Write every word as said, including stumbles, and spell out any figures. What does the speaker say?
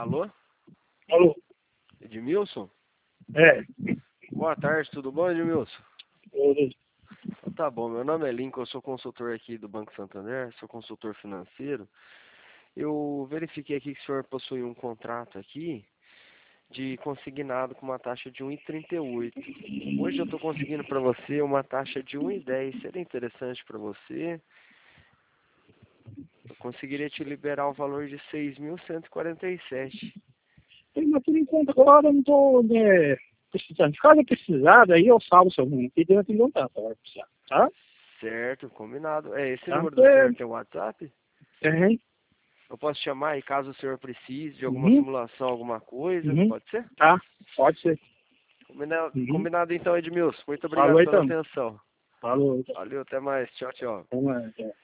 Alô? Alô? Edmilson? É. Boa tarde, tudo bom, Edmilson? Oi. Então, tá bom, meu nome é Lincoln, eu sou consultor aqui do Banco Santander, sou consultor financeiro. Eu verifiquei aqui que o senhor possui um contrato aqui de consignado com uma taxa de um vírgula trinta e oito. Hoje eu estou conseguindo para você uma taxa de um vírgula dez. Seria interessante para você? Eu conseguiria te liberar o valor de seis mil cento e quarenta e sete. Mas por enquanto agora eu não estou né, precisando. Se caso precisar, aí eu salvo seu número aqui dentro de contato, vai precisar, tá? Certo, combinado. É, esse Tá? número do É. senhor tem WhatsApp? Tem. Eu posso chamar e caso o senhor precise de alguma Uhum. simulação, alguma coisa, Uhum. pode ser? Tá? Pode ser. Combinado, Uhum. combinado então, Edmilson. Muito Falou obrigado pela então. atenção. Falou então. Valeu, até mais. Tchau, tchau. Vamos lá, então.